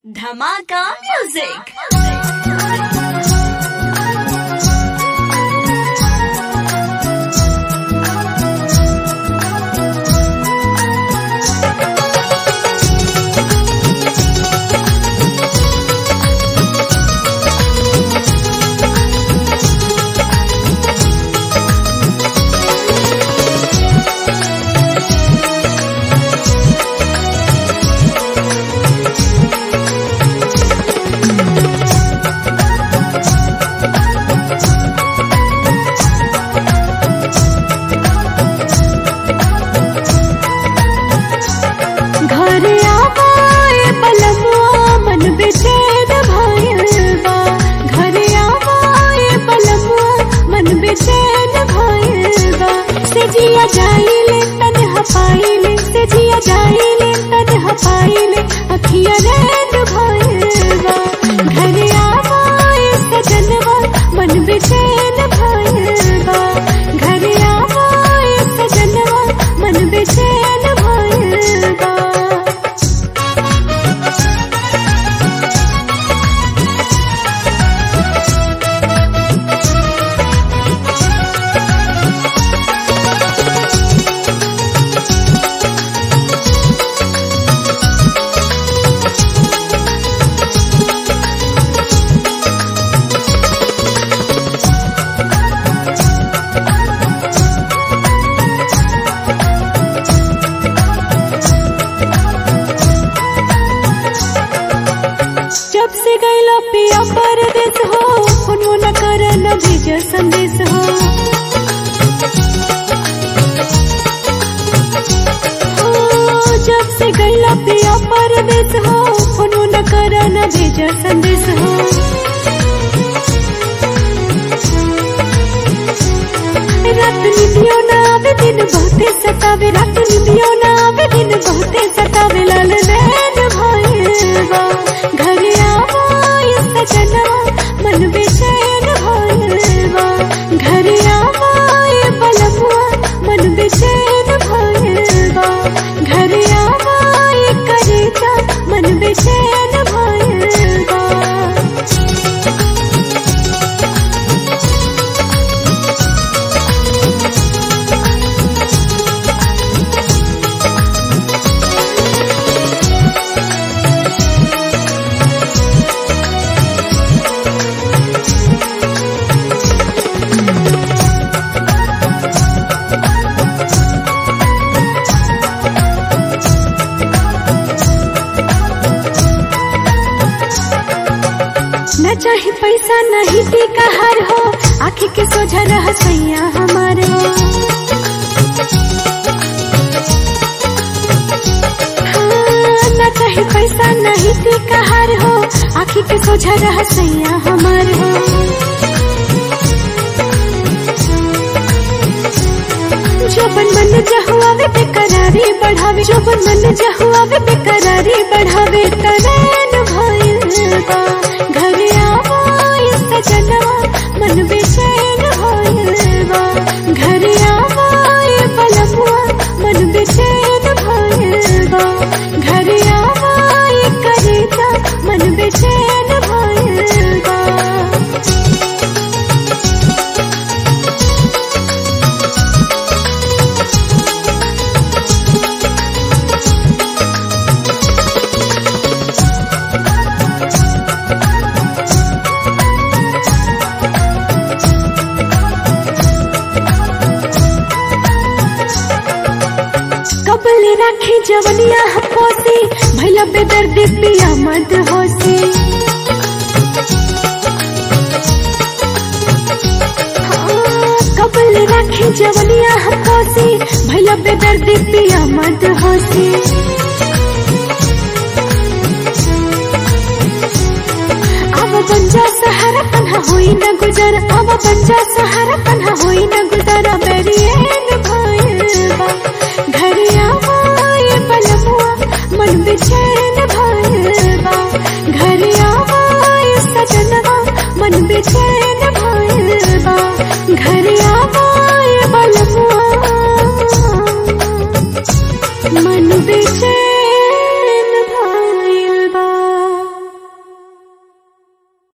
धमाका म्यूजिक। जिया जाइले तन्हा पाइले से जिया जाइले तन्हा पाइले अखिया रैन भाइलबा घर आवाए सजनवा मन बेचैन भाइलबा घर आवाए सजनवा मन बेचैन भाइलबा। जब से गैला पिया परदेस हो फोनो न कर न भेज संदेश हो जब से गैला पिया परदेस हो फोनो न कर न भेज संदेश हो। रात निंदियो न आवे दिन बहुते सतावे रात निंदियो न आवे दिन बहुते सतावे लाल नैन भाइलबा घर आवाए सजनवा मन बेचैन भाइलबा घर आवाए बलमुआ मन बेचैन भाइलबा घर आवाए करेजा मन बेचैन भाइलबा। न चाहे पैसा नहीं टीका हार हो आँखी के सोझा रह सैया हमार हो न चाहे पैसा नहीं टीका हार हो आँखी के सोझा रह सैया हमार हो। जोबन मन जहुआवे बेकरारी बढ़ावे जोबन मन जहुआवे बेकरारी बढ़ावे तनैन भाइलबा घर आवाए सजनवा मन बेचैन भाइलबा घर आवाए बलमुआ मन बेचैन भाइलबा घर आवाए करेजा मन बेचैन भाइलबा। कबले राखी जवनिया हपोसी भैया बेदर्दी पिया मत होसी कबले राखी जवनिया हपोसी भैया बेदर्दी पिया मत होसी। अब बंजा सहारा तन्हा होई न गुजर अब बंजा सहारा तन्हा होई न गुजर बेरियन भाइलबा घर आवाए बलमुआ मन बेचैन भाइलबा